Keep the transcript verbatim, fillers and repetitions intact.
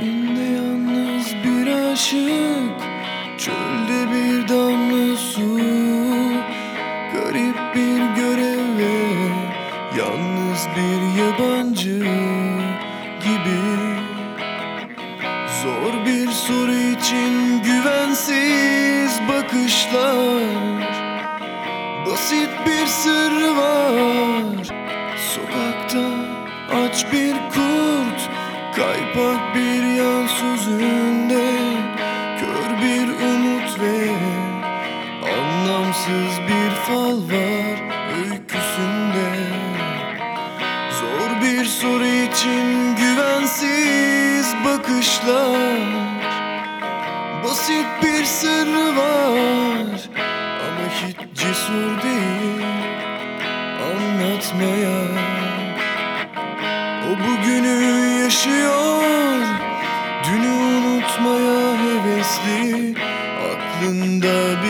Elinde yalnız bir aşık, çölde bir damla su. Garip bir görev ve yalnız bir yabancı gibi. Zor bir soru için güvensiz bakışlar. Basit bir sırrı var sokakta, aç bir kurt, kaypak bir yan sözünde, kör bir umut ve anlamsız bir fal var öyküsünde. Zor bir soru için güvensiz bakışlar. Basit bir sırrı var ama hiç cesur değil anlatmaya. O bugünü yaşıyor, dünü unutmaya hevesli. Aklında bir